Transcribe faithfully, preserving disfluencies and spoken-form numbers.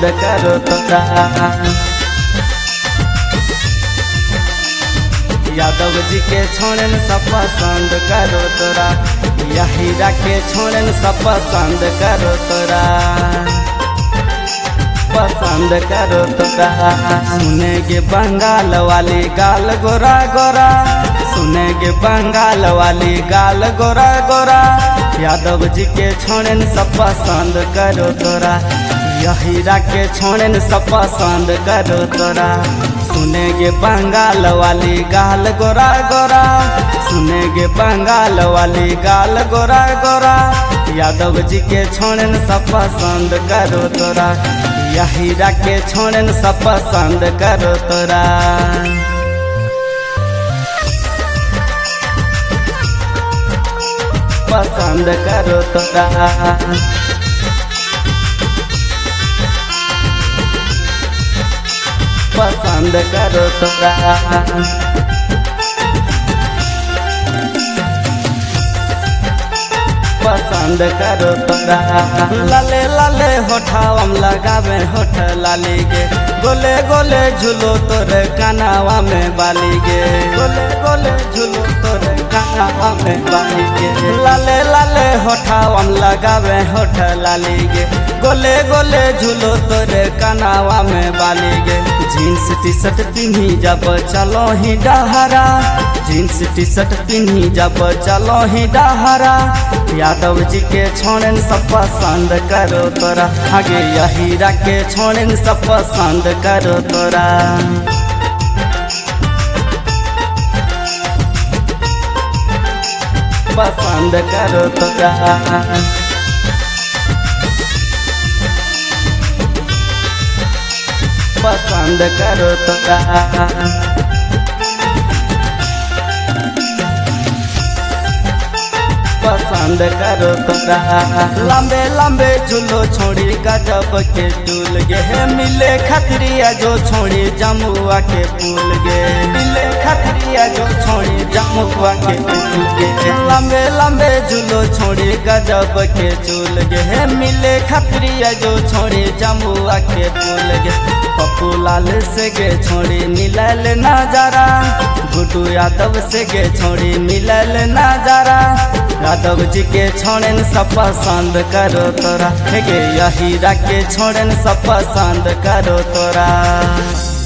पसंद करो तोरा। यादव जी के छोड़न सब पसंद करो तोरा, या हीरा के छोड़न सब पसंद करो तोरा, पसंद करो तोरा। सुनेगे बंगाल वाली गाल गोरा गोरा, सुनेगे बंगाल वाली गाल गोरा गोरा। यादव जी के छोड़न सब पसंद करो तोरा, या हीरा के छोड़न सब पसंद करो तोरा। सुनेगे बंगाल वाली गाल गोरा गोरा, सुनेगे बंगाल वाली गाल गोरा गोरा। यादव जी के छोड़न सब पसंद करो तोरा, या हीरा के छोड़न सब पसंद करो तोरा। पसंद करो तोरा, पसंद करो तोरा। पसंद करो तोरा। लाले लाले होठावम लगावे होठ लाली गे, गोले गोले झूलो तोरे कानावा में बाली गे, गोले गोले झूलो तोरे कानावा में बाली गे। लाले लाले होठावम लगावे होठ लाली गे, गोले गोले झूलो तोरे कानावा में बाली गे। जीन्स टी शर्ट पिन्ही जब चलो ही डहरा, जीन्स टी शर्ट पिन्ही जब चलो ही डहरा। यादव जी के छोड़न सब पसंद करो तोरा, आगे या हीरा के छोड़न सब पसंद करो तोरा। पसंद करो तोरा, पसंद करो तोरा। पसंद करो तोरा। लंबे लंबे झूलो छोड़ी गजब के झूल गे, मिले खतरिया जो छोड़ी जमुआ के फूल गे, मिले खतरिया जो छोड़ी जमुआ के फूल गे। लंबे लंबे झूलो छोड़ी गजब के झूल गे, मिले खतरिया जो छोड़ी जमुआ के फूल गे। पप्पू लाल से गे छोड़ी मिलल नजारा, गुड्डू यादव से गे छोड़ी मिलल नजारा। यादव जी के छोड़न सब पसंद करो तोरा, हे गे या हीरा के छोड़न सब पसंद करो तोरा।